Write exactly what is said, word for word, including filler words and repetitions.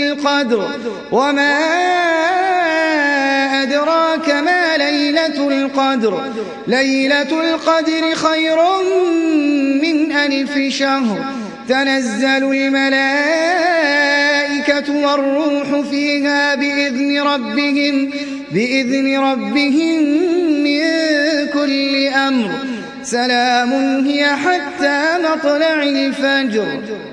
القدر وما أدراك ما ليلة القدر ليلة القدر خير من ألف شهر تنزل الملائكة والروح فيها بإذن ربهم بإذن ربهم من كل أمر سلام هي حتى مطلع الفجر.